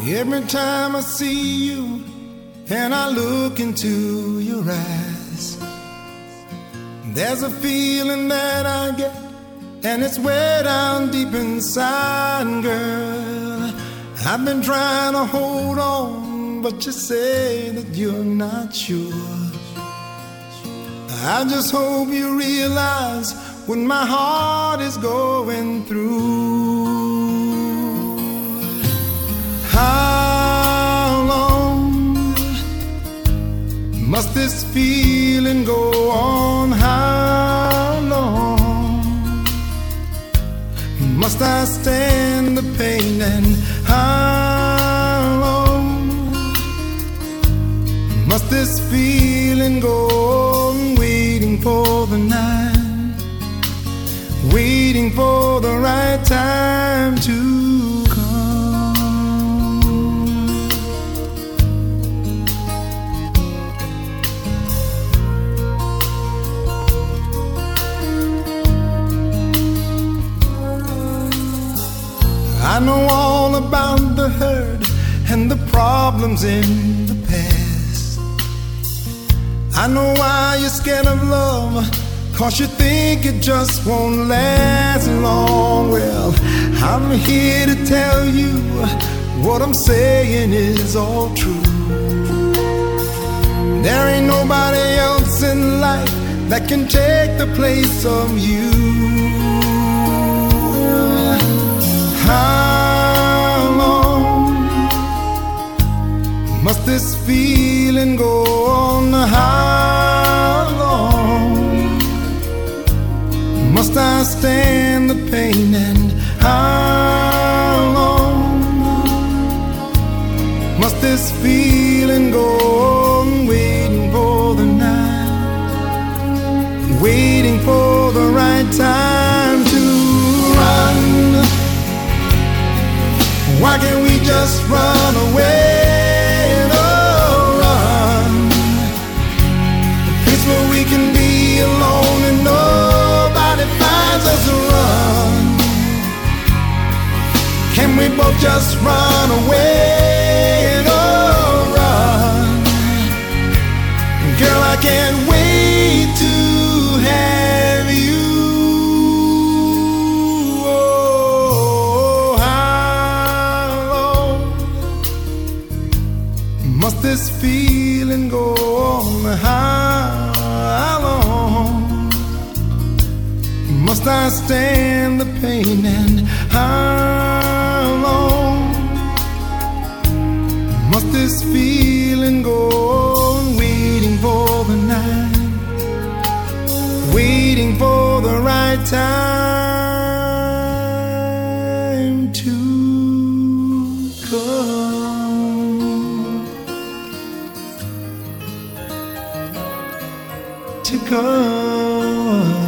Every time I see you and I look into your eyes, there's a feeling that I get, and it's way down deep inside, girl. I've been trying to hold on, but you say that you're not sure. I just hope you realize what my heart is going through. How long must this feeling go on? How long must I stand the pain? And how long must this feeling go on? Waiting for the night, waiting for the right time to come. I know all about the hurt and the problems in the past. I know why you're scared of love, 'cause you think it just won't last long. Well, I'm here to tell you what I'm saying is all true. There ain't nobody else in life that can take the place of you. How long must this feeling go on? How long must I stand the pain? And how long must this feeling go on? Waiting for the night, waiting for the right time to run. Why can't we just run away? Where we can be alone and nobody finds us. Run. Can we both just run away? Oh, run. Girl, I can't wait to have you. Oh, how long must this feeling go on? How long must I stand the pain? And how long must this feeling go on? Waiting for the night, waiting for the right time to come. To come.